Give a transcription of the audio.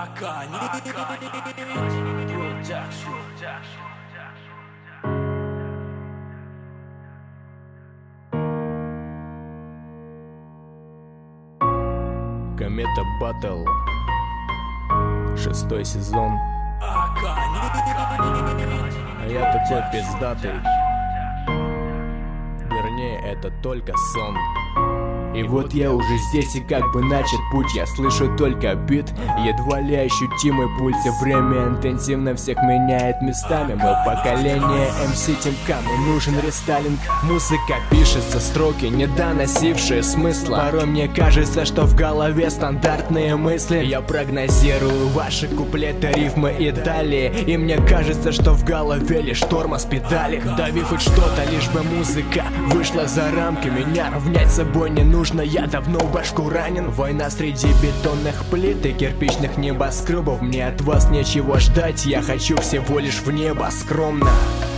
Комета Батл, 6-й сезон. А я такой пиздатый. Вернее, это только сон. И вот я уже здесь, и как бы начат путь. Я слышу только бит, едва ли ощутимый пульс. И время интенсивно всех меняет местами. Мы поколение MC Team K, мне нужен рестайлинг. Музыка пишется, строки, не доносившие смысла. Порой мне кажется, что в голове стандартные мысли. Я прогнозирую ваши куплеты, рифмы и далее. И мне кажется, что в голове лишь тормоз педали. Дави хоть что-то, лишь бы музыка вышла за рамки. Меня равнять с собой не нужно. Я давно в башку ранен. Война среди бетонных плит и кирпичных небоскребов. Мне от вас нечего ждать, я хочу всего лишь в небо скромно.